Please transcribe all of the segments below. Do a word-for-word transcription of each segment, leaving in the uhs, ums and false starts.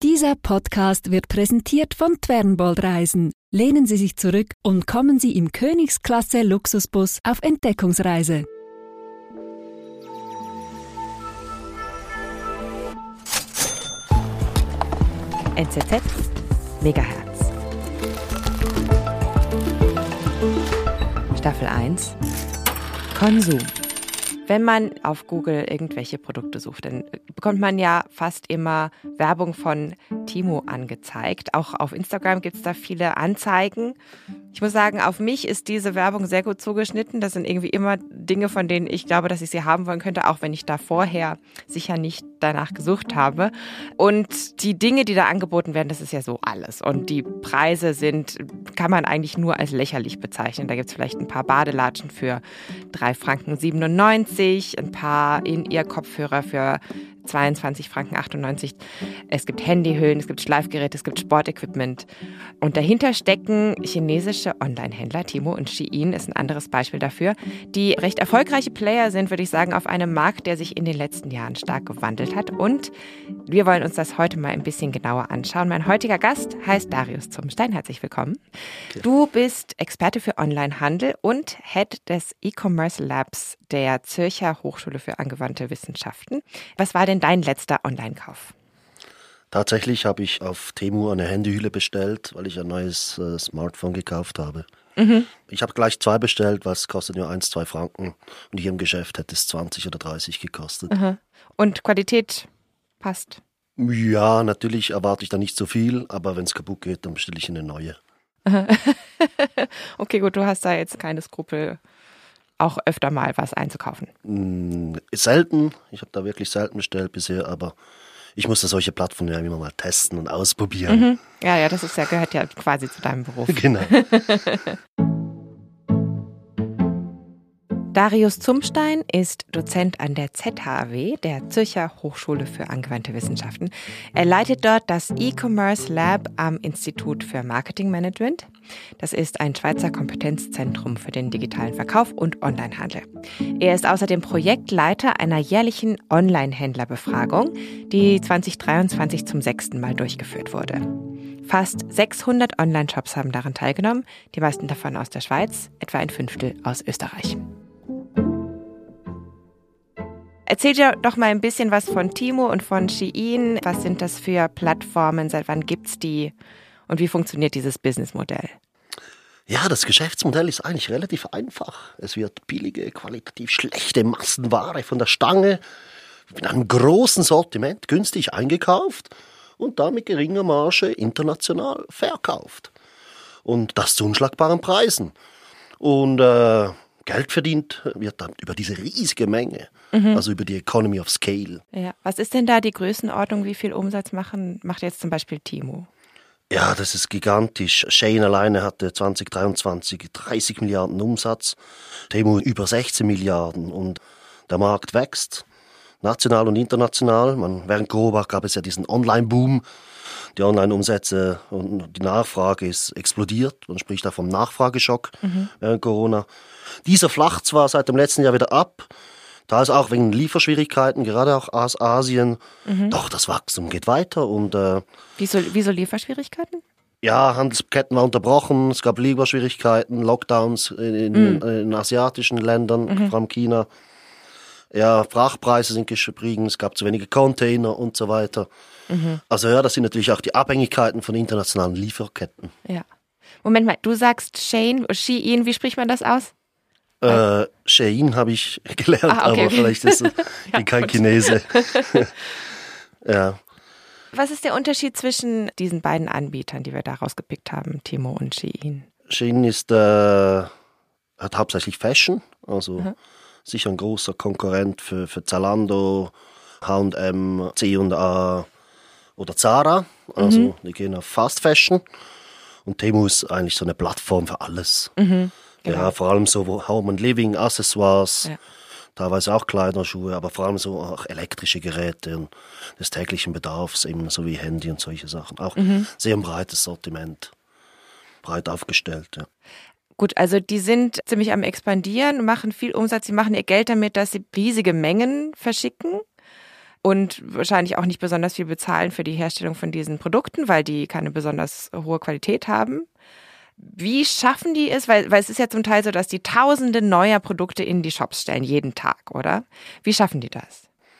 Dieser Podcast wird präsentiert von Twernbold Reisen. Lehnen Sie sich zurück und kommen Sie im Königsklasse Luxusbus auf Entdeckungsreise. N Z Z Megahertz. Staffel eins. Konsum. Wenn man auf Google irgendwelche Produkte sucht, dann bekommt man ja fast immer Werbung von Temu angezeigt. Auch auf Instagram gibt es da viele Anzeigen. Ich muss sagen, auf mich ist diese Werbung sehr gut zugeschnitten. Das sind irgendwie immer Dinge, von denen ich glaube, dass ich sie haben wollen könnte, auch wenn ich da vorher sicher nicht danach gesucht habe. Und die Dinge, die da angeboten werden, das ist ja so alles. Und die Preise sind, kann man eigentlich nur als lächerlich bezeichnen. Da gibt es vielleicht ein paar Badelatschen für drei Franken siebenundneunzig, ein paar In-Ear-Kopfhörer für zweiundzwanzig Franken achtundneunzig. Es gibt Handyhüllen, es gibt Schleifgeräte, es gibt Sportequipment. Und dahinter stecken chinesische Online-Händler. Temu und Shein ist ein anderes Beispiel dafür, die recht erfolgreiche Player sind, würde ich sagen, auf einem Markt, der sich in den letzten Jahren stark gewandelt hat. Und wir wollen uns das heute mal ein bisschen genauer anschauen. Mein heutiger Gast heißt Darius Zumstein. Herzlich willkommen. Okay. Du bist Experte für Onlinehandel und Head des E-Commerce Labs der Zürcher Hochschule für angewandte Wissenschaften. Was war denn dein letzter Online-Kauf? Tatsächlich habe ich auf Temu eine Handyhülle bestellt, weil ich ein neues äh, Smartphone gekauft habe. Mhm. Ich habe gleich zwei bestellt, was kostet nur eins, zwei Franken. Und hier im Geschäft hätte es zwanzig oder dreißig gekostet. Mhm. Und Qualität passt? Ja, natürlich erwarte ich da nicht so viel, aber wenn es kaputt geht, dann bestelle ich eine neue. Okay, gut, du hast da jetzt keine Skrupel, auch öfter mal was einzukaufen. Mm, selten, ich habe da wirklich selten bestellt bisher, aber ich musste solche Plattformen ja immer mal testen und ausprobieren. Mhm. Ja, ja, das ist ja, gehört ja quasi zu deinem Beruf. Genau. Darius Zumstein ist Dozent an der Z H A W, der Zürcher Hochschule für angewandte Wissenschaften. Er leitet dort das E-Commerce Lab am Institut für Marketing Management. Das ist ein Schweizer Kompetenzzentrum für den digitalen Verkauf und Onlinehandel. Er ist außerdem Projektleiter einer jährlichen Online-Händlerbefragung, die zwanzig dreiundzwanzig zum sechsten Mal durchgeführt wurde. Fast sechshundert Online-Shops haben daran teilgenommen, die meisten davon aus der Schweiz, etwa ein Fünftel aus Österreich. Erzähl dir doch mal ein bisschen was von Temu und von Shein. Was sind das für Plattformen? Seit wann gibt's die? Und wie funktioniert dieses Businessmodell? Ja, das Geschäftsmodell ist eigentlich relativ einfach. Es wird billige, qualitativ schlechte Massenware von der Stange mit einem großen Sortiment günstig eingekauft und dann mit geringer Marge international verkauft. Und das zu unschlagbaren Preisen. Und äh, Geld verdient wird dann über diese riesige Menge, mhm. also über die Economy of Scale. Ja. Was ist denn da die Größenordnung? Wie viel Umsatz machen, macht jetzt zum Beispiel Temu? Ja, das ist gigantisch. Shein alleine hatte zwanzig dreiundzwanzig dreißig Milliarden Umsatz, Temu über sechzehn Milliarden und der Markt wächst, national und international. Man, während Corona gab es ja diesen Online-Boom. Die Online-Umsätze und die Nachfrage ist explodiert. Man spricht da vom Nachfrageschock mhm. während Corona. Dieser flacht zwar seit dem letzten Jahr wieder ab, da ist auch wegen Lieferschwierigkeiten, gerade auch aus Asien. Mhm. Doch, das Wachstum geht weiter. Und, äh, wieso, wieso Lieferschwierigkeiten? Ja, Handelsketten waren unterbrochen, es gab Lieferschwierigkeiten, Lockdowns in, in, mhm. in asiatischen Ländern, mhm. vor allem China. Ja, Frachtpreise sind gestiegen, es gab zu wenige Container und so weiter. Mhm. Also ja, das sind natürlich auch die Abhängigkeiten von internationalen Lieferketten. Ja. Moment mal, du sagst Shein, Shein, wie spricht man das aus? Äh, Shein habe ich gelernt, ah, okay, aber okay. Vielleicht ist ich ja, kein Chinese. Ja. Was ist der Unterschied zwischen diesen beiden Anbietern, die wir da rausgepickt haben, Temu und Shein? Shein ist, äh, hat hauptsächlich Fashion, also mhm. sicher ein großer Konkurrent für, für Zalando, H und M, C und A oder Zara. Also mhm. die gehen auf Fast Fashion. Und Temu ist eigentlich so eine Plattform für alles. Mhm. Genau. Ja, vor allem so Home and Living, Accessoires, ja. teilweise auch Kleider, Schuhe, aber vor allem so auch elektrische Geräte und des täglichen Bedarfs, eben so wie Handy und solche Sachen. Auch mhm. sehr ein breites Sortiment, breit aufgestellt, ja. Gut, also die sind ziemlich am Expandieren, machen viel Umsatz, sie machen ihr Geld damit, dass sie riesige Mengen verschicken. und wahrscheinlich auch nicht besonders viel bezahlen für die Herstellung von diesen Produkten, weil die keine besonders hohe Qualität haben. Wie schaffen die es? Weil, weil es ist ja zum Teil so, dass die Tausende neuer Produkte in die Shops stellen, jeden Tag, oder? Wie schaffen die das?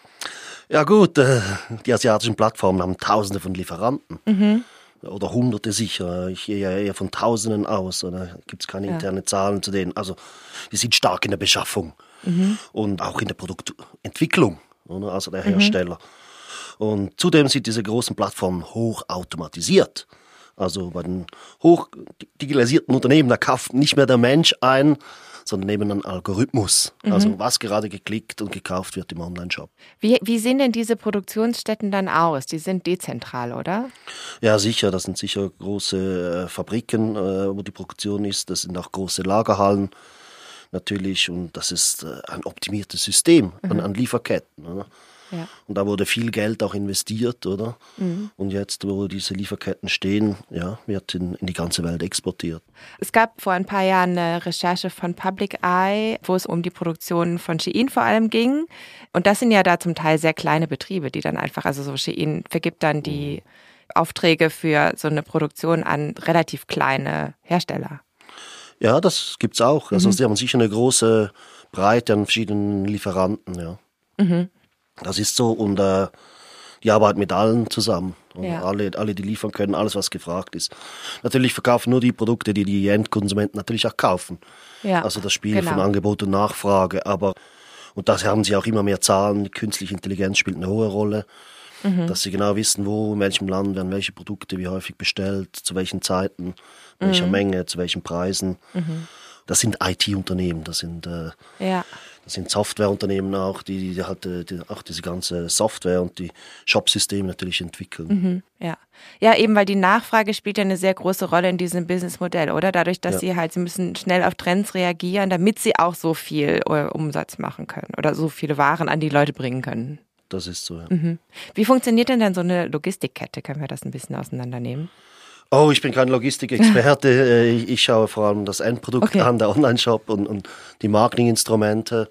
Ja gut, äh, die asiatischen Plattformen haben Tausende von Lieferanten. Mhm. Oder Hunderte sicher. Ich gehe ja eher von Tausenden aus. Da gibt es keine ja. interne Zahlen zu denen. Also die sind stark in der Beschaffung mhm. und auch in der Produktentwicklung, oder? Also der Hersteller. Mhm. Und zudem sind diese großen Plattformen hoch automatisiert. Also bei den hoch digitalisierten Unternehmen, da kauft nicht mehr der Mensch ein, sondern eben ein Algorithmus. Mhm. Also was gerade geklickt und gekauft wird im Onlineshop. Wie, wie sehen denn diese Produktionsstätten dann aus? Die sind dezentral, oder? Ja, sicher. Das sind sicher große äh, Fabriken, äh, wo die Produktion ist. Das sind auch große Lagerhallen natürlich. Und das ist äh, ein optimiertes System mhm. an, an Lieferketten. Oder? Ja. Und da wurde viel Geld auch investiert, oder? Mhm. Und jetzt, wo diese Lieferketten stehen, ja, wird in, in die ganze Welt exportiert. Es gab vor ein paar Jahren eine Recherche von Public Eye, wo es um die Produktion von Shein vor allem ging. Und das sind ja da zum Teil sehr kleine Betriebe, die dann einfach, also so Shein vergibt dann die Aufträge für so eine Produktion an relativ kleine Hersteller. Ja, das gibt's auch. Also mhm. sie haben sicher eine große Breite an verschiedenen Lieferanten, ja. Mhm. Das ist so und äh, die arbeiten mit allen zusammen. Und ja. alle, alle, die liefern können, alles, was gefragt ist. Natürlich verkaufen nur die Produkte, die die Endkonsumenten natürlich auch kaufen. Ja, also das Spiel genau. von Angebot und Nachfrage. Aber, und da haben sie auch immer mehr Zahlen. Die künstliche Intelligenz spielt eine hohe Rolle. Mhm. Dass sie genau wissen, wo, in welchem Land werden welche Produkte wie häufig bestellt, zu welchen Zeiten, welcher mhm. Menge, zu welchen Preisen. Mhm. Das sind I T-Unternehmen, das sind... Äh, ja. Das sind Softwareunternehmen auch, die, die halt die, auch diese ganze Software und die Shopsysteme natürlich entwickeln. Mhm, ja. ja, eben weil die Nachfrage spielt ja eine sehr große Rolle in diesem Businessmodell, oder? Dadurch, dass ja. sie halt, sie müssen schnell auf Trends reagieren, damit sie auch so viel Umsatz machen können oder so viele Waren an die Leute bringen können. Das ist so, ja. Mhm. Wie funktioniert denn dann so eine Logistikkette? Können wir das ein bisschen auseinandernehmen? Oh, ich bin kein Logistikexperte. Ich, ich schaue vor allem das Endprodukt okay. an, der Online-Shop und, und die Marketinginstrumente.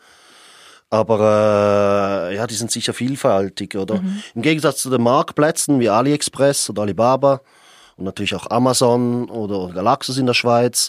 Aber äh, ja, die sind sicher vielfältig, oder? Mhm. Im Gegensatz zu den Marktplätzen wie AliExpress oder Alibaba und natürlich auch Amazon oder Galaxus in der Schweiz,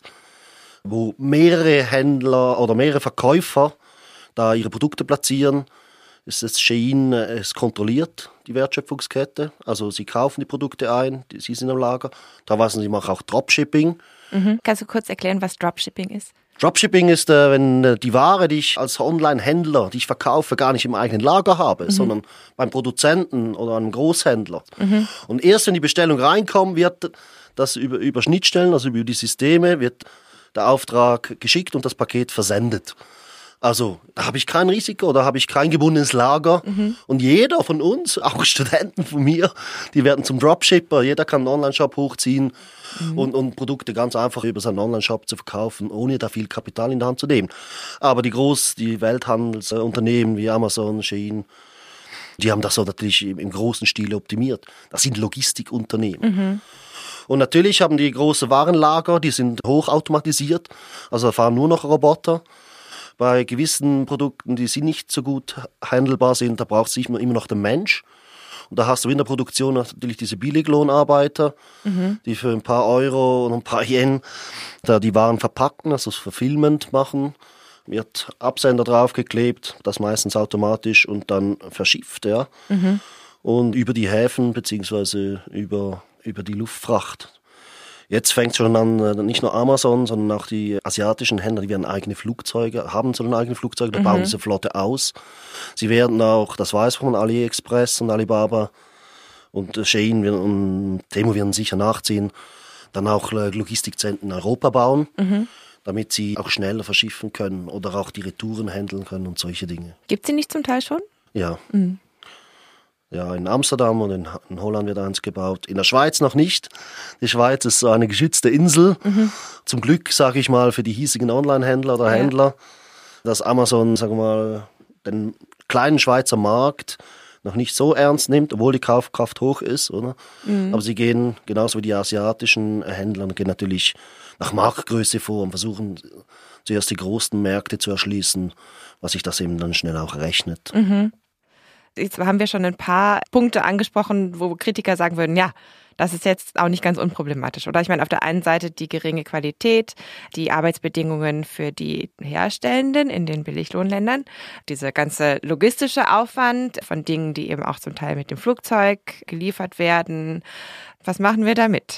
wo mehrere Händler oder mehrere Verkäufer da ihre Produkte platzieren, ist das Shein, es kontrolliert die Wertschöpfungskette. Also sie kaufen die Produkte ein, die, sie sind im Lager. Teilweise sie machen auch Dropshipping. Mhm. Kannst du kurz erklären, was Dropshipping ist? Dropshipping ist, äh, wenn äh, die Ware, die ich als Online-Händler, die ich verkaufe, gar nicht im eigenen Lager habe, mhm. sondern beim Produzenten oder einem Großhändler. Mhm. Und erst wenn die Bestellung reinkommt, wird das über, über Schnittstellen, also über die Systeme, wird der Auftrag geschickt und das Paket versendet. Also da habe ich kein Risiko, da habe ich kein gebundenes Lager. Mhm. Und jeder von uns, auch Studenten von mir, die werden zum Dropshipper. Jeder kann einen Online-Shop hochziehen mhm. und, und Produkte ganz einfach über seinen Online-Shop zu verkaufen, ohne da viel Kapital in der Hand zu nehmen. Aber die groß, die Welthandelsunternehmen wie Amazon, Shein, die haben das so natürlich im, im großen Stil optimiert. Das sind Logistikunternehmen. Mhm. Und natürlich haben die große Warenlager, die sind hochautomatisiert. Also da fahren nur noch Roboter. Bei gewissen Produkten, die sind nicht so gut handelbar sind, da braucht es immer, immer noch den Mensch. Und da hast du in der Produktion natürlich diese Billiglohnarbeiter, mhm. die für ein paar Euro und ein paar Yen da die Waren verpacken, also verfilmend machen. Wird Absender draufgeklebt, das meistens automatisch und dann verschifft, ja. Mhm. Und über die Häfen beziehungsweise über, über die Luftfracht. Jetzt fängt es schon an, nicht nur Amazon, sondern auch die asiatischen Händler, die werden eigene Flugzeuge, haben so eigene Flugzeuge, da mhm. bauen diese Flotte aus. Sie werden auch, das weiß man, AliExpress und Alibaba und Shein und Temu werden sicher nachziehen, dann auch Logistikzentren in Europa bauen, mhm. damit sie auch schneller verschiffen können oder auch die Retouren handeln können und solche Dinge. Gibt es sie nicht zum Teil schon? Ja. Mhm. Ja, in Amsterdam und in, in Holland wird eins gebaut. In der Schweiz noch nicht. Die Schweiz ist so eine geschützte Insel. Mhm. Zum Glück, sage ich mal, für die hiesigen Online-Händler oder ja. Händler, dass Amazon, sagen wir mal, den kleinen Schweizer Markt noch nicht so ernst nimmt, obwohl die Kaufkraft hoch ist, oder? Mhm. Aber sie gehen, genauso wie die asiatischen Händler, gehen natürlich nach Marktgröße vor und versuchen zuerst die großen Märkte zu erschließen, was sich das eben dann schnell auch rechnet. Mhm. Jetzt haben wir schon ein paar Punkte angesprochen, wo Kritiker sagen würden, ja, das ist jetzt auch nicht ganz unproblematisch, oder? Ich meine, auf der einen Seite die geringe Qualität, die Arbeitsbedingungen für die Herstellenden in den Billiglohnländern, dieser ganze logistische Aufwand von Dingen, die eben auch zum Teil mit dem Flugzeug geliefert werden. Was machen wir damit?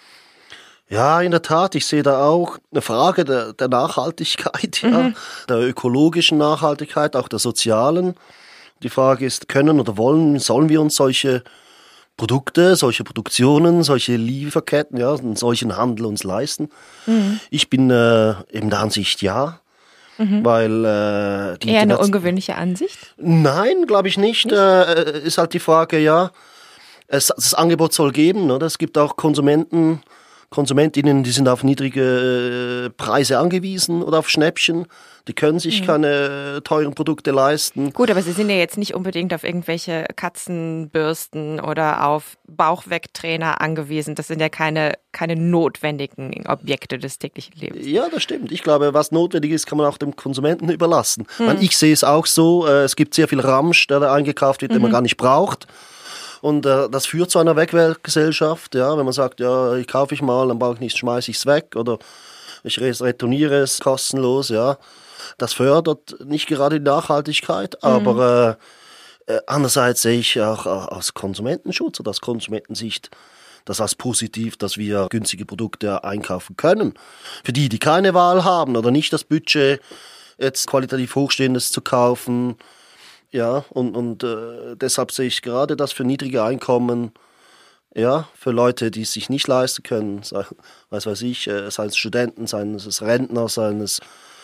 Ja, in der Tat, ich sehe da auch eine Frage der, der Nachhaltigkeit, ja, mhm. der ökologischen Nachhaltigkeit, auch der sozialen. Die Frage ist, können oder wollen, sollen wir uns solche Produkte, solche Produktionen, solche Lieferketten, ja, einen solchen Handel uns leisten? Mhm. Ich bin äh, eben der Ansicht, ja. Mhm. Weil äh, die eher eine ungewöhnliche Ansicht? Nein, glaube ich nicht. nicht? Äh, ist halt die Frage, ja, es, das Angebot soll geben, oder? Es gibt auch Konsumenten, Konsumentinnen, die sind auf niedrige Preise angewiesen oder auf Schnäppchen. Die können sich mhm. keine teuren Produkte leisten. Gut, aber sie sind ja jetzt nicht unbedingt auf irgendwelche Katzenbürsten oder auf Bauchwegtrainer angewiesen. Das sind ja keine, keine notwendigen Objekte des täglichen Lebens. Ja, das stimmt. Ich glaube, was notwendig ist, kann man auch dem Konsumenten überlassen. Mhm. Ich sehe es auch so, es gibt sehr viel Ramsch, der da eingekauft wird, den mhm. man gar nicht braucht. Und äh, das führt zu einer Wegwerfgesellschaft, ja, wenn man sagt, ja, ich kaufe ich mal, dann brauche ich nichts, schmeiße ich es weg oder ich retourniere es kostenlos, ja. Das fördert nicht gerade die Nachhaltigkeit, mhm. aber äh, andererseits sehe ich auch äh, aus Konsumentenschutz oder aus Konsumentensicht das als positiv, dass wir günstige Produkte einkaufen können. Für die, die keine Wahl haben oder nicht das Budget, jetzt qualitativ Hochstehendes zu kaufen. Ja, und, und äh, deshalb sehe ich gerade das für niedrige Einkommen, ja, für Leute, die es sich nicht leisten können, sei, was weiß ich, äh, seien es Studenten, seien es Rentner, seien es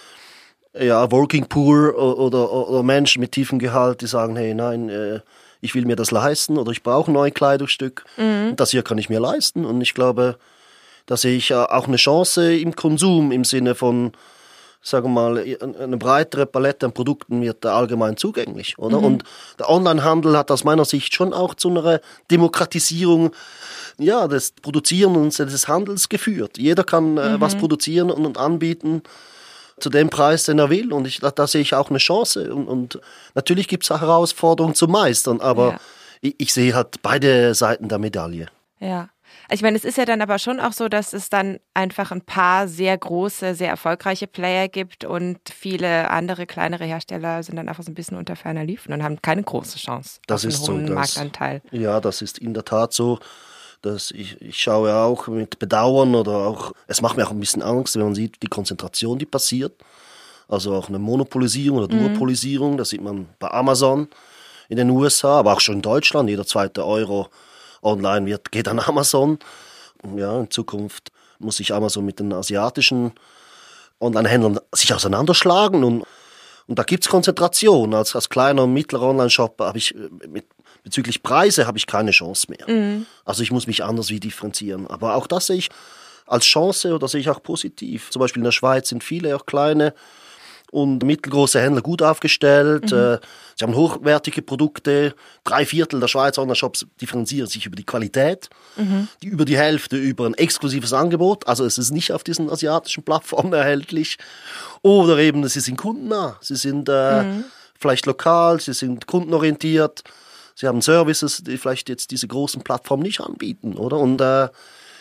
ja, Working Poor oder, oder, oder Menschen mit tiefem Gehalt, die sagen, hey, nein, äh, ich will mir das leisten oder ich brauche ein neues Kleidungsstück. Mhm. Das hier kann ich mir leisten. Und ich glaube, da sehe ich auch eine Chance im Konsum im Sinne von, sagen wir mal, eine breitere Palette an Produkten wird allgemein zugänglich, oder? Mhm. Und der Onlinehandel hat aus meiner Sicht schon auch zu einer Demokratisierung, ja, des Produzieren und des Handels geführt. Jeder kann äh, mhm. was produzieren und, und anbieten zu dem Preis, den er will. Und ich, da, da sehe ich auch eine Chance. Und, und natürlich gibt es auch Herausforderungen zu meistern, aber ja. ich, ich sehe halt beide Seiten der Medaille. Ja. Ich meine, es ist ja dann aber schon auch so, dass es dann einfach ein paar sehr große, sehr erfolgreiche Player gibt und viele andere kleinere Hersteller sind dann einfach so ein bisschen unter ferner Liefen und haben keine große Chance das auf einen ist hohen so, Marktanteil. Das, ja, das ist in der Tat so. Dass ich, ich schaue auch mit Bedauern oder auch, es macht mir auch ein bisschen Angst, wenn man sieht, die Konzentration, die passiert. Also auch eine Monopolisierung oder Duopolisierung, das sieht man bei Amazon in den U S A, aber auch schon in Deutschland. Jeder zweite Euro online wird, geht an Amazon. Ja, in Zukunft muss sich Amazon mit den asiatischen Online-Händlern sich auseinanderschlagen und, und da gibt es Konzentration. Als, als kleiner und mittlerer Online-Shop habe ich mit bezüglich Preise habe ich keine Chance mehr. Mhm. Also ich muss mich anders wie differenzieren. Aber auch das sehe ich als Chance oder sehe ich auch positiv. Zum Beispiel in der Schweiz sind viele auch kleine und mittelgroße Händler gut aufgestellt. Mhm. Sie haben hochwertige Produkte. Drei Viertel der Schweizer Online-Shops differenzieren sich über die Qualität. Mhm. Die über die Hälfte über ein exklusives Angebot. Also es ist nicht auf diesen asiatischen Plattformen erhältlich. Oder eben, sie sind kundennah. Sie sind äh, mhm. vielleicht lokal, sie sind kundenorientiert. Sie haben Services, die vielleicht jetzt diese großen Plattformen nicht anbieten, oder? Und äh,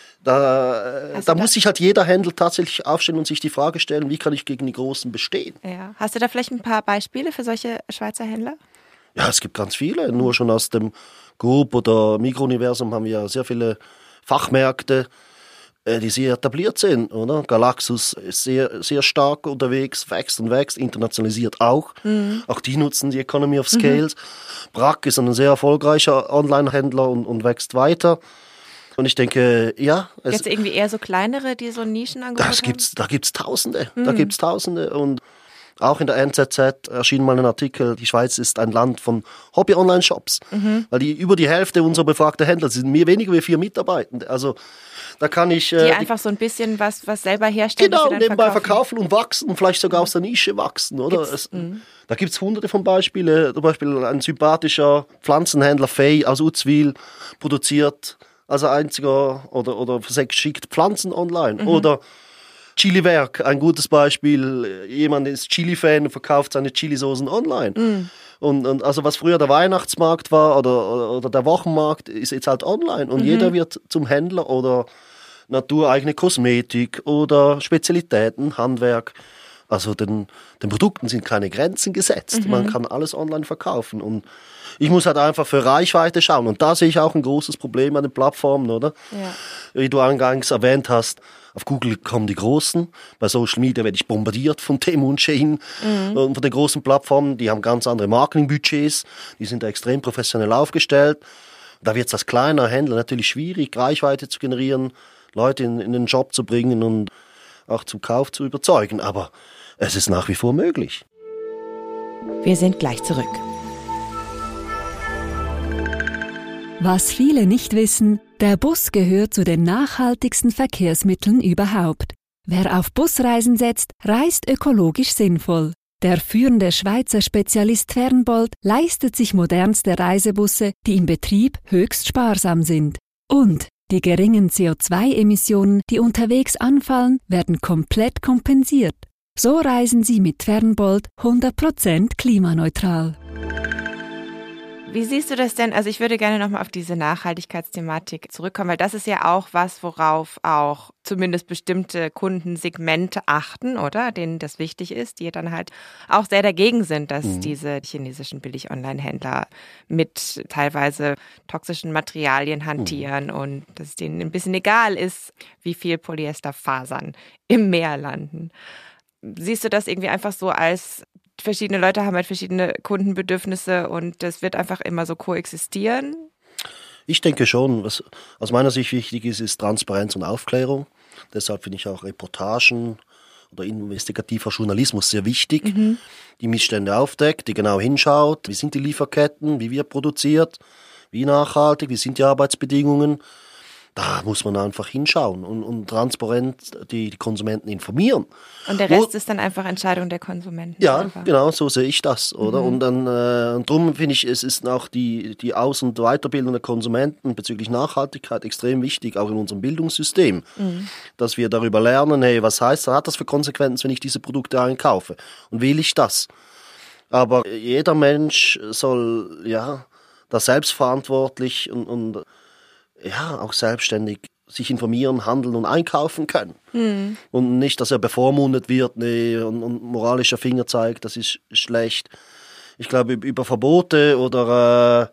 da, da muss sich halt jeder Händler tatsächlich aufstellen und sich die Frage stellen, wie kann ich gegen die Großen bestehen? Ja. Hast du da vielleicht ein paar Beispiele für solche Schweizer Händler? Ja, es gibt ganz viele. Nur schon aus dem Coop oder Migros-Universum haben wir sehr viele Fachmärkte, die sehr etabliert sind, oder? Galaxus ist sehr, sehr stark unterwegs, wächst und wächst, internationalisiert auch. Mhm. Auch die nutzen die Economy of Scales. Mhm. Brack ist ein sehr erfolgreicher Online-Händler und, und wächst weiter. Und ich denke, ja. Es jetzt irgendwie eher so kleinere, die so Nischenangebote das gibt's, Da gibt es Tausende. Mhm. Da gibt's Tausende. Und auch in der N Z Z erschien mal ein Artikel, die Schweiz ist ein Land von Hobby-Online-Shops. Mhm. Weil die, über die Hälfte unserer befragten Händler sind mehr weniger wie vier Mitarbeitende. Also da kann ich... Die äh, einfach die, so ein bisschen was, was selber herstellen. Genau, nebenbei verkaufen. verkaufen und wachsen und vielleicht sogar aus der Nische wachsen. Oder? Es, da gibt es hunderte von Beispielen. Zum Beispiel ein sympathischer Pflanzenhändler, Fey aus Uzwil, produziert als einziger oder, oder verschickt Pflanzen online. Mhm. Oder Chiliwerk, ein gutes Beispiel. Jemand ist Chili-Fan und verkauft seine Chilisoßen online. Mm. Und, und also was früher der Weihnachtsmarkt war oder, oder, oder der Wochenmarkt, ist jetzt halt online. Und mhm. jeder wird zum Händler oder natureigene Kosmetik oder Spezialitäten, Handwerk. Also den, den Produkten sind keine Grenzen gesetzt. Mhm. Man kann alles online verkaufen. Und ich muss halt einfach für Reichweite schauen. Und da sehe ich auch ein großes Problem an den Plattformen, oder? Ja. Wie du eingangs erwähnt hast, auf Google kommen die Großen. Bei Social Media werde ich bombardiert von Temu und Shein mhm. und von den großen Plattformen. Die haben ganz andere Marketingbudgets. Die sind da extrem professionell aufgestellt. Da wird es als kleiner Händler natürlich schwierig, Reichweite zu generieren, Leute in, in den Job zu bringen und auch zum Kauf zu überzeugen. Aber es ist nach wie vor möglich. Wir sind gleich zurück. Was viele nicht wissen, der Bus gehört zu den nachhaltigsten Verkehrsmitteln überhaupt. Wer auf Busreisen setzt, reist ökologisch sinnvoll. Der führende Schweizer Spezialist Fernbold leistet sich modernste Reisebusse, die im Betrieb höchst sparsam sind. Und die geringen C O zwei Emissionen, die unterwegs anfallen, werden komplett kompensiert. So reisen Sie mit Fernbold hundert Prozent klimaneutral. Wie siehst du das denn? Also ich würde gerne nochmal auf diese Nachhaltigkeitsthematik zurückkommen, weil das ist ja auch was, worauf auch zumindest bestimmte Kundensegmente achten, oder? Denen das wichtig ist, die dann halt auch sehr dagegen sind, dass mhm. diese chinesischen Billig-Online-Händler mit teilweise toxischen Materialien hantieren mhm. und dass es denen ein bisschen egal ist, wie viel Polyesterfasern im Meer landen. Siehst du das irgendwie einfach so als verschiedene Leute haben halt verschiedene Kundenbedürfnisse und das wird einfach immer so koexistieren? Ich denke schon. Was aus meiner Sicht wichtig ist, ist Transparenz und Aufklärung. Deshalb finde ich auch Reportagen oder investigativer Journalismus sehr wichtig, mhm. die Missstände aufdeckt, die genau hinschaut, wie sind die Lieferketten, wie wird produziert, wie nachhaltig, wie sind die Arbeitsbedingungen. Da muss man einfach hinschauen und, und transparent die, die Konsumenten informieren. Und der Rest Wo, ist dann einfach Entscheidung der Konsumenten. Ja, einfach. Genau, so sehe ich das, oder? Mhm. Und dann äh, und darum finde ich, es ist auch die, die Aus- und Weiterbildung der Konsumenten bezüglich Nachhaltigkeit extrem wichtig, auch in unserem Bildungssystem, mhm. dass wir darüber lernen, hey, was heißt, was hat das für Konsequenzen, wenn ich diese Produkte einkaufe? Und will ich das? Aber jeder Mensch soll, ja, da selbstverantwortlich und, und ja, auch selbstständig sich informieren, handeln und einkaufen können. Mhm. Und nicht, dass er bevormundet wird nee, und, und moralischer Finger zeigt, das ist schlecht. Ich glaube, über Verbote oder,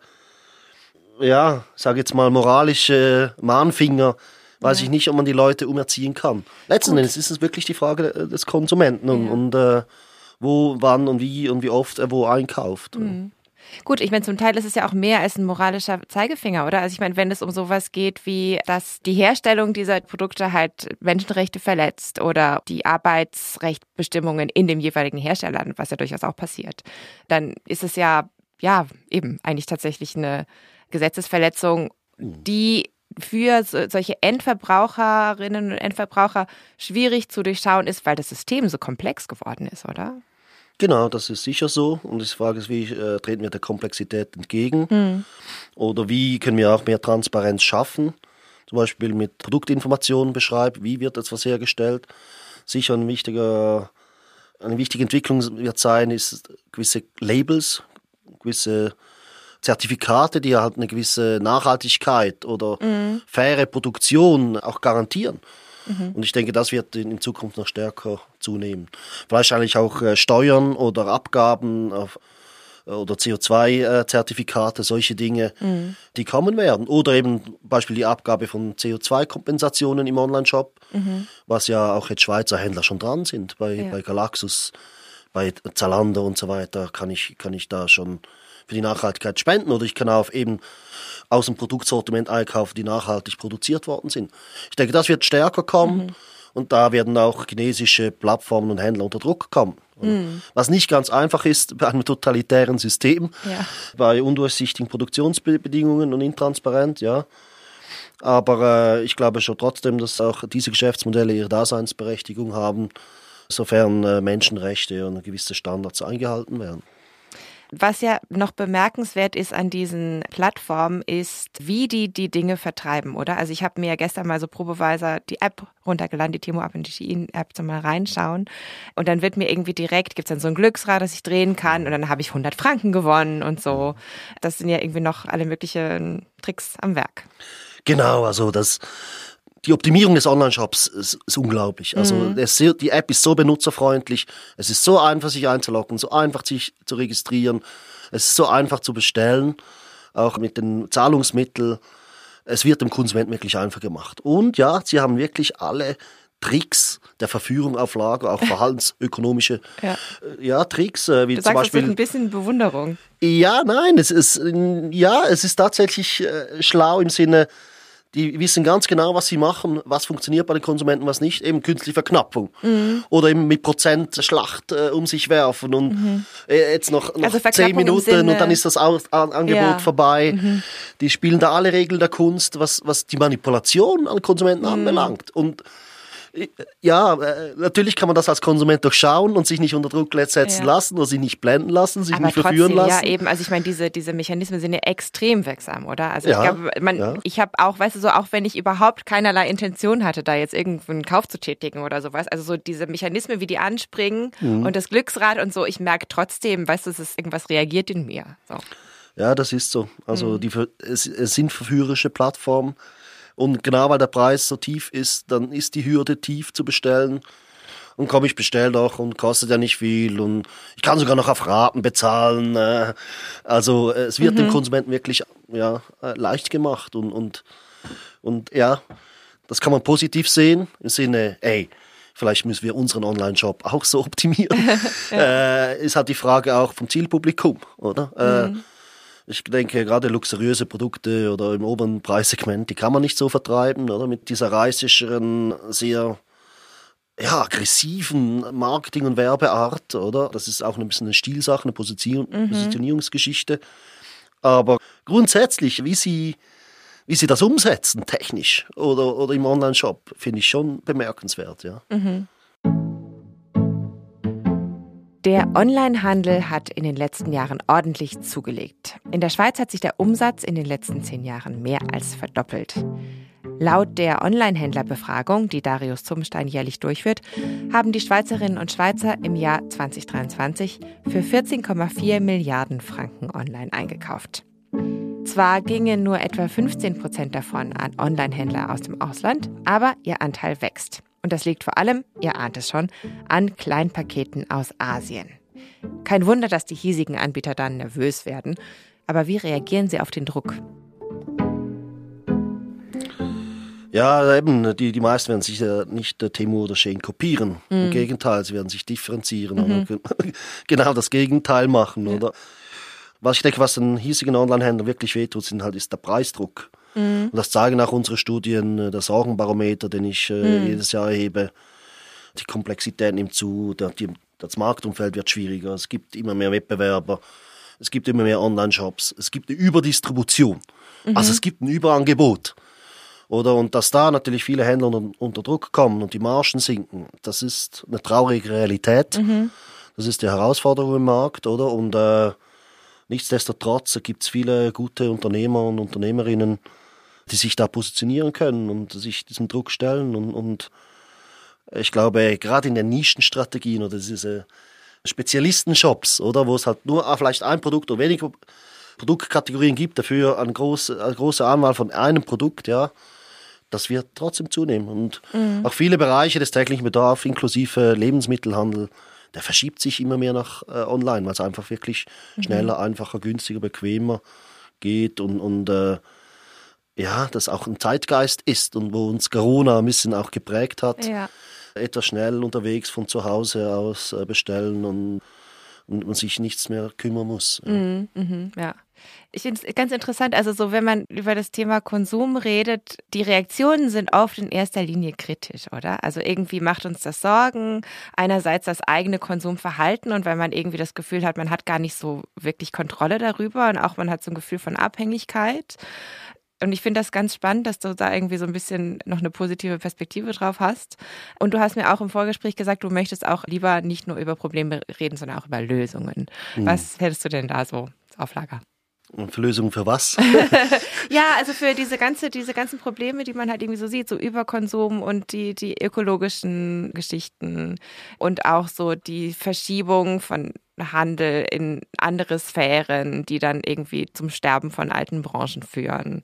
äh, ja, sage jetzt mal, moralische Mahnfinger, weiß ja. ich nicht, ob man die Leute umerziehen kann. Letzten Gut. Endes ist es wirklich die Frage des Konsumenten und, ja. und äh, wo, wann und wie und wie oft er wo einkauft. Mhm. Gut, ich meine, zum Teil ist es ja auch mehr als ein moralischer Zeigefinger, oder? Also ich meine, wenn es um sowas geht wie, dass die Herstellung dieser Produkte halt Menschenrechte verletzt oder die Arbeitsrechtsbestimmungen in dem jeweiligen Hersteller, was ja durchaus auch passiert, dann ist es ja, ja, eben eigentlich tatsächlich eine Gesetzesverletzung, die für solche Endverbraucherinnen und Endverbraucher schwierig zu durchschauen ist, weil das System so komplex geworden ist, oder? Genau, das ist sicher so. Und die Frage ist, wie äh, treten wir der Komplexität entgegen? Mhm. Oder wie können wir auch mehr Transparenz schaffen? Zum Beispiel mit Produktinformationen beschreiben, wie wird etwas hergestellt. Sicher ein wichtiger, eine wichtige Entwicklung wird sein, ist gewisse Labels, gewisse Zertifikate, die halt eine gewisse Nachhaltigkeit oder mhm. faire Produktion auch garantieren. Mhm. Und ich denke, das wird in Zukunft noch stärker zunehmen. Wahrscheinlich auch äh, Steuern oder Abgaben auf, oder C O zwei Zertifikate, solche Dinge, mhm. die kommen werden. Oder eben Beispiel die Abgabe von C O zwei Kompensationen im Onlineshop, mhm. was ja auch jetzt Schweizer Händler schon dran sind. Bei, ja. bei Galaxus, bei Zalando und so weiter kann ich, kann ich da schon für die Nachhaltigkeit spenden oder ich kann auch eben aus dem Produktsortiment einkaufen, die nachhaltig produziert worden sind. Ich denke, das wird stärker kommen mhm. und da werden auch chinesische Plattformen und Händler unter Druck kommen. Mhm. Was nicht ganz einfach ist bei einem totalitären System, ja. bei undurchsichtigen Produktionsbedingungen und intransparent, ja. Aber äh, ich glaube schon trotzdem, dass auch diese Geschäftsmodelle ihre Daseinsberechtigung haben, sofern äh, Menschenrechte und gewisse Standards eingehalten werden. Was ja noch bemerkenswert ist an diesen Plattformen, ist, wie die die Dinge vertreiben, oder? Also ich habe mir ja gestern mal so probeweise die App runtergeladen, die Temu Up and Shein-App, zum mal reinschauen. Und dann wird mir irgendwie direkt, gibt es dann so ein Glücksrad, das ich drehen kann und dann habe ich hundert Franken gewonnen und so. Das sind ja irgendwie noch alle möglichen Tricks am Werk. Genau, also das... Die Optimierung des Online-Shops ist, ist unglaublich. Also Mhm. es, die App ist so benutzerfreundlich, es ist so einfach, sich einzuloggen, so einfach, sich zu registrieren, es ist so einfach zu bestellen, auch mit den Zahlungsmitteln. Es wird dem Konsumenten wirklich einfach gemacht. Und ja, sie haben wirklich alle Tricks der Verführung auf Lager, auch verhaltensökonomische Ja. ja, Tricks, äh, wie Du zum sagst, es Beispiel... ist ein bisschen Bewunderung. Ja, nein, es ist, ja, es ist tatsächlich äh, schlau im Sinne... Die wissen ganz genau, was sie machen, was funktioniert bei den Konsumenten, was nicht. Eben künstliche Verknappung. Mhm. Oder eben mit Prozent Schlacht äh, um sich werfen. Und mhm. äh, jetzt noch, noch also zehn Minuten Sinne, und dann ist das Au- An- Angebot ja. vorbei. Mhm. Die spielen da alle Regeln der Kunst, was, was die Manipulation an Konsumenten mhm. anbelangt. Und ja, äh, natürlich kann man das als Konsument durchschauen und sich nicht unter Druck setzen ja. lassen oder sich nicht blenden lassen, sich aber nicht trotzdem, verführen lassen. Ja, eben, also ich meine, diese, diese Mechanismen sind ja extrem wirksam, oder? Also ja, ich glaube, man, ja. ich habe auch, weißt du, so auch wenn ich überhaupt keinerlei Intention hatte, da jetzt irgendeinen Kauf zu tätigen oder sowas, also so diese Mechanismen, wie die anspringen mhm. und das Glücksrad und so, ich merke trotzdem, weißt du, es ist irgendwas reagiert in mir. So. Ja, das ist so. Also mhm. die, es, es sind verführerische Plattformen. Und genau weil der Preis so tief ist, dann ist die Hürde tief zu bestellen. Und komm, ich bestelle doch und kostet ja nicht viel. Und ich kann sogar noch auf Raten bezahlen. Also es wird mhm. dem Konsumenten wirklich ja, leicht gemacht. Und, und, und ja, das kann man positiv sehen. Im Sinne, ey, vielleicht müssen wir unseren Online-Shop auch so optimieren. ja. äh, ist halt die Frage auch vom Zielpublikum, oder? Mhm. Äh, Ich denke, gerade luxuriöse Produkte oder im oberen Preissegment, die kann man nicht so vertreiben, oder? Mit dieser reißischeren, sehr ja, aggressiven Marketing- und Werbeart, oder? Das ist auch ein bisschen eine Stilsache, eine Position- mhm. Positionierungsgeschichte. Aber grundsätzlich, wie sie, wie sie das umsetzen, technisch oder, oder im Online-Shop, finde ich schon bemerkenswert, ja. Mhm. Der Onlinehandel hat in den letzten Jahren ordentlich zugelegt. In der Schweiz hat sich der Umsatz in den letzten zehn Jahren mehr als verdoppelt. Laut der Onlinehändlerbefragung, die Darius Zumstein jährlich durchführt, haben die Schweizerinnen und Schweizer im Jahr zwanzig dreiundzwanzig für vierzehn Komma vier Milliarden Franken online eingekauft. Zwar gingen nur etwa fünfzehn Prozent davon an Onlinehändler aus dem Ausland, aber ihr Anteil wächst. Und das liegt vor allem, ihr ahnt es schon, an Kleinpaketen aus Asien. Kein Wunder, dass die hiesigen Anbieter dann nervös werden. Aber wie reagieren sie auf den Druck? Ja, eben, die, die meisten werden sicher nicht der Temu oder Shein kopieren. Mhm. Im Gegenteil, sie werden sich differenzieren mhm. oder genau das Gegenteil machen. Ja. Oder? Was ich denke, was den hiesigen Onlinehändlern wirklich wehtut, sind halt, ist der Preisdruck. Mhm. Und das zeigen auch unsere Studien, der Sorgenbarometer, den ich äh, mhm. jedes Jahr erhebe. Die Komplexität nimmt zu, der, die, das Marktumfeld wird schwieriger, es gibt immer mehr Wettbewerber, es gibt immer mehr Online-Shops, es gibt eine Überdistribution, mhm. also es gibt ein Überangebot. Oder? Und dass da natürlich viele Händler unter, unter Druck kommen und die Margen sinken, das ist eine traurige Realität. Mhm. Das ist die Herausforderung im Markt, oder? Und äh, nichtsdestotrotz gibt es viele gute Unternehmer und Unternehmerinnen, die sich da positionieren können und sich diesem Druck stellen. Und, und ich glaube, gerade in den Nischenstrategien oder diese Spezialisten-Shops, oder, wo es halt nur vielleicht ein Produkt oder weniger Produktkategorien gibt, dafür eine große, eine große Anwahl von einem Produkt, ja, das wird trotzdem zunehmen. Und mhm. auch viele Bereiche des täglichen Bedarfs, inklusive Lebensmittelhandel, der verschiebt sich immer mehr nach äh, online, weil es einfach wirklich mhm. schneller, einfacher, günstiger, bequemer geht und, und äh, ja, das auch ein Zeitgeist ist und wo uns Corona ein bisschen auch geprägt hat. Ja. Etwas schnell unterwegs von zu Hause aus äh, bestellen und, und man sich nichts mehr kümmern muss. Ja. Mhm, mhm, ja. Ich finde es ganz interessant, also so, wenn man über das Thema Konsum redet, die Reaktionen sind oft in erster Linie kritisch, oder? Also irgendwie macht uns das Sorgen, einerseits das eigene Konsumverhalten und weil man irgendwie das Gefühl hat, man hat gar nicht so wirklich Kontrolle darüber und auch man hat so ein Gefühl von Abhängigkeit. Und ich finde das ganz spannend, dass du da irgendwie so ein bisschen noch eine positive Perspektive drauf hast. Und du hast mir auch im Vorgespräch gesagt, du möchtest auch lieber nicht nur über Probleme reden, sondern auch über Lösungen. Mhm. Was hättest du denn da so auf Lager? Und für Lösungen für was? Ja, also für diese ganze, diese ganzen Probleme, die man halt irgendwie so sieht, so Überkonsum und die, die ökologischen Geschichten und auch so die Verschiebung von Handel in andere Sphären, die dann irgendwie zum Sterben von alten Branchen führen.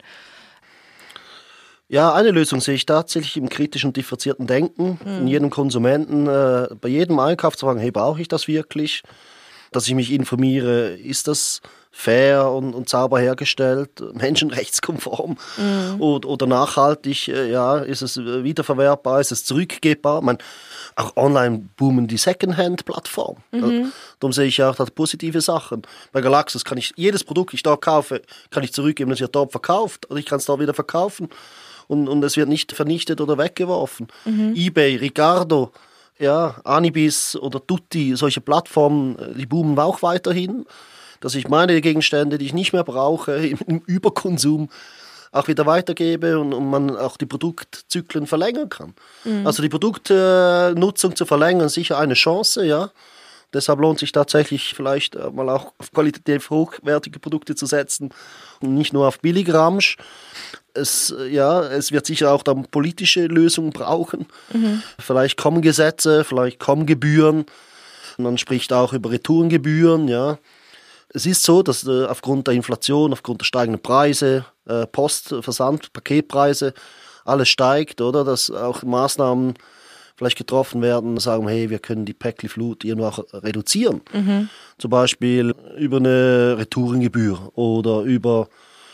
Ja, eine Lösung sehe ich tatsächlich im kritischen, differenzierten Denken. Mhm. In jedem Konsumenten, äh, bei jedem Einkauf zu fragen, hey, brauche ich das wirklich? Dass ich mich informiere, ist das fair und, und sauber hergestellt, menschenrechtskonform mhm. oder, oder nachhaltig, äh, ja, ist es wiederverwertbar, ist es zurückgebbar? Ich meine, auch online boomen die Secondhand-Plattformen. Mhm. Darum sehe ich auch da positive Sachen. Bei Galaxus kann ich jedes Produkt, das ich da kaufe, kann ich zurückgeben, das wird dort verkauft oder ich kann es dort wieder verkaufen und, und es wird nicht vernichtet oder weggeworfen. Mhm. eBay, Ricardo, ja, Anibis oder Tutti, solche Plattformen, die boomen auch weiterhin, dass ich meine Gegenstände, die ich nicht mehr brauche, im, im Überkonsum auch wieder weitergebe und, und man auch die Produktzyklen verlängern kann. Mhm. Also die Produktnutzung zu verlängern, sicher eine Chance, ja. Deshalb lohnt sich tatsächlich vielleicht mal auch auf qualitativ hochwertige Produkte zu setzen und nicht nur auf Billigramsch. Es, ja, es wird sicher auch dann politische Lösungen brauchen. Mhm. Vielleicht kommen Gesetze, vielleicht kommen Gebühren. Man spricht auch über Retourengebühren, ja. Es ist so, dass äh, aufgrund der Inflation, aufgrund der steigenden Preise, äh, Post-, Versand-, Paketpreise, alles steigt, oder? Dass auch Maßnahmen vielleicht getroffen werden, sagen, hey, wir können die Päckli-Flut irgendwo auch reduzieren. Mhm. Zum Beispiel über eine Retourengebühr oder über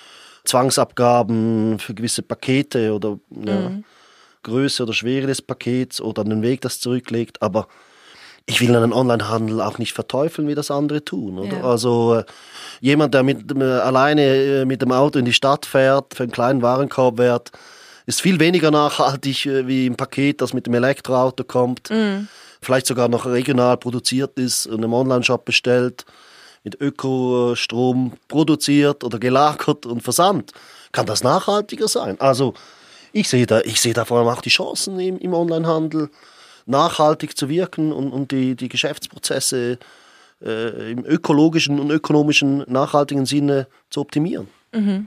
Zwangsabgaben für gewisse Pakete oder mhm. ja, Größe oder Schwere des Pakets oder den Weg, das zurücklegt. Aber ich will einen Onlinehandel auch nicht verteufeln, wie das andere tun. Oder? Ja. Also äh, jemand, der mit, äh, alleine äh, mit dem Auto in die Stadt fährt, für einen kleinen Warenkorbwert, ist viel weniger nachhaltig äh, wie ein Paket, das mit dem Elektroauto kommt. Mhm. Vielleicht sogar noch regional produziert ist und im Onlineshop bestellt, mit Ökostrom produziert oder gelagert und versandt. Kann das nachhaltiger sein? Also ich sehe da, ich sehe da vor allem auch die Chancen im, im Onlinehandel, nachhaltig zu wirken und, und die, die Geschäftsprozesse äh, im ökologischen und ökonomischen, nachhaltigen Sinne zu optimieren. Mhm.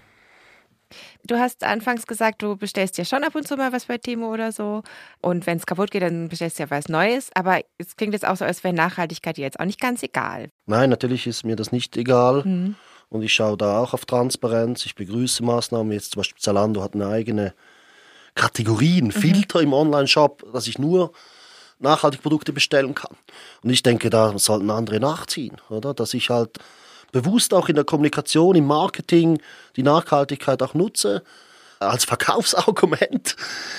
Du hast anfangs gesagt, du bestellst ja schon ab und zu mal was bei Temu oder so. Und wenn es kaputt geht, dann bestellst du ja was Neues. Aber es klingt jetzt auch so, als wäre Nachhaltigkeit dir jetzt auch nicht ganz egal. Nein, natürlich ist mir das nicht egal. Mhm. Und ich schaue da auch auf Transparenz. Ich begrüße Maßnahmen. Jetzt zum Beispiel Zalando hat eine eigene Kategorie, einen Filter mhm. im Online-Shop, dass ich nur nachhaltige Produkte bestellen kann. Und ich denke, da sollten andere nachziehen, oder? Dass ich halt bewusst auch in der Kommunikation, im Marketing die Nachhaltigkeit auch nutze, als Verkaufsargument.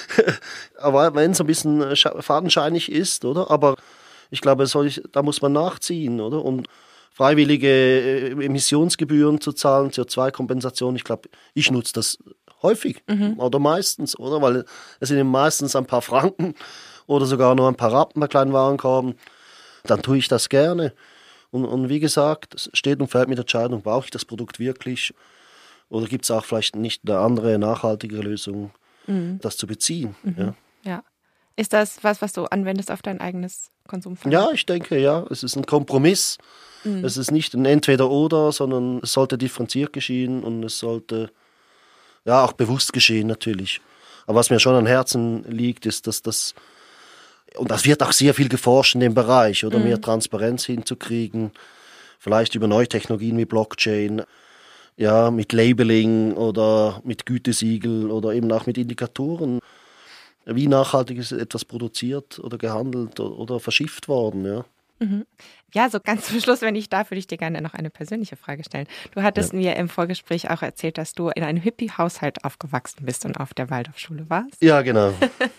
Aber wenn es ein bisschen fadenscheinig ist, oder? Aber ich glaube, ich, da muss man nachziehen, oder? Und freiwillige Emissionsgebühren zu zahlen, C O zwei Kompensation, ich glaube, ich nutze das häufig mhm. oder meistens, oder? Weil es sind meistens ein paar Franken oder sogar nur ein paar Rappen bei kleinen Warenkorben. Dann tue ich das gerne. Und, und wie gesagt, es steht und fällt mit der Entscheidung, brauche ich das Produkt wirklich? Oder gibt es auch vielleicht nicht eine andere, nachhaltigere Lösung, mhm. das zu beziehen? Mhm. Ja. Ja. Ist das was, was du anwendest auf dein eigenes Konsumverhalten? Ja, ich denke, ja. Es ist ein Kompromiss. Mhm. Es ist nicht ein Entweder-Oder, sondern es sollte differenziert geschehen und es sollte ja auch bewusst geschehen natürlich. Aber was mir schon am Herzen liegt, ist, dass das, und das wird auch sehr viel geforscht in dem Bereich, oder mhm. mehr Transparenz hinzukriegen, vielleicht über neue Technologien wie Blockchain, ja, mit Labeling oder mit Gütesiegel oder eben auch mit Indikatoren. Wie nachhaltig ist etwas produziert oder gehandelt oder verschifft worden, ja. Mhm. Ja, so ganz zum Schluss, wenn ich darf, würde ich dir gerne noch eine persönliche Frage stellen. Du hattest ja. mir im Vorgespräch auch erzählt, dass du in einem Hippie-Haushalt aufgewachsen bist und auf der Waldorfschule warst. Ja, genau.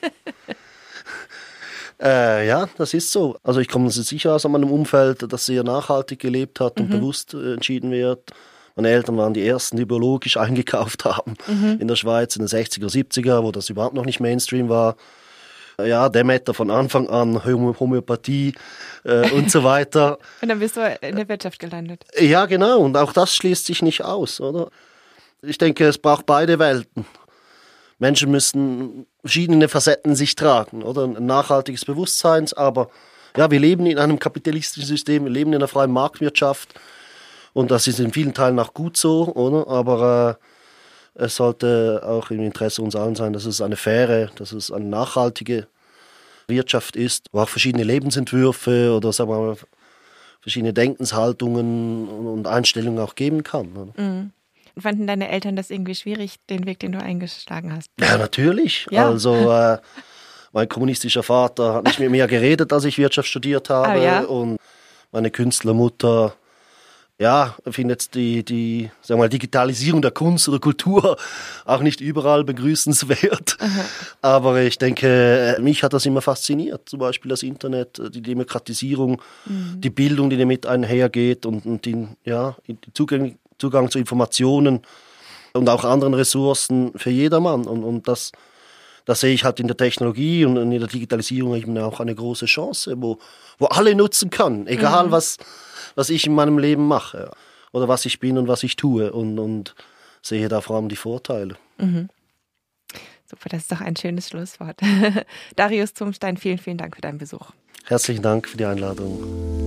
äh, ja, das ist so. Also ich komme sicher aus einem Umfeld, das sehr nachhaltig gelebt hat und mhm. bewusst äh, entschieden wird. Meine Eltern waren die ersten, die biologisch eingekauft haben mhm. in der Schweiz in den sechziger, siebziger, wo das überhaupt noch nicht Mainstream war. Ja, Demeter von Anfang an, Homöopathie äh, und so weiter. Und dann bist du in der Wirtschaft gelandet. Ja, genau. Und auch das schließt sich nicht aus, oder? Ich denke, es braucht beide Welten. Menschen müssen verschiedene Facetten in sich tragen, oder? Ein nachhaltiges Bewusstsein, aber ja, wir leben in einem kapitalistischen System, wir leben in einer freien Marktwirtschaft und das ist in vielen Teilen auch gut so, oder? Aber äh, es sollte auch im Interesse uns allen sein, dass es eine faire, dass es eine nachhaltige Wirtschaft ist, wo auch verschiedene Lebensentwürfe oder sagen wir mal, verschiedene Denkenshaltungen und Einstellungen auch geben kann. Oder? Mhm. Fanden deine Eltern das irgendwie schwierig, den Weg, den du eingeschlagen hast? Ja, natürlich. Ja. Also äh, mein kommunistischer Vater hat nicht mit mir geredet, als ich Wirtschaft studiert habe. Oh, ja? Und meine Künstlermutter, ja, findet die, die sagen wir mal, Digitalisierung der Kunst oder Kultur auch nicht überall begrüßenswert. Aha. Aber ich denke, mich hat das immer fasziniert. Zum Beispiel das Internet, die Demokratisierung, mhm. die Bildung, die damit einhergeht und, und die, ja, die Zugang Zugang zu Informationen und auch anderen Ressourcen für jedermann. Und, und das, das sehe ich halt in der Technologie und in der Digitalisierung eben auch eine große Chance, wo, wo alle nutzen können, egal mhm. was, was ich in meinem Leben mache oder was ich bin und was ich tue. Und, und sehe da vor allem die Vorteile. Mhm. Super, das ist doch ein schönes Schlusswort. Darius Zumstein, vielen, vielen Dank für deinen Besuch. Herzlichen Dank für die Einladung.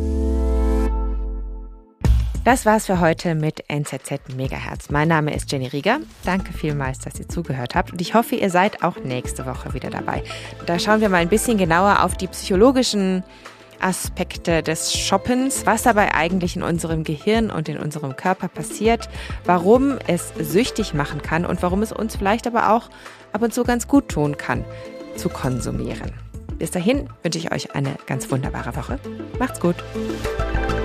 Das war's für heute mit N Z Z Megahertz. Mein Name ist Jenny Rieger. Danke vielmals, dass ihr zugehört habt. Und ich hoffe, ihr seid auch nächste Woche wieder dabei. Da schauen wir mal ein bisschen genauer auf die psychologischen Aspekte des Shoppens, was dabei eigentlich in unserem Gehirn und in unserem Körper passiert, warum es süchtig machen kann und warum es uns vielleicht aber auch ab und zu ganz gut tun kann, zu konsumieren. Bis dahin wünsche ich euch eine ganz wunderbare Woche. Macht's gut!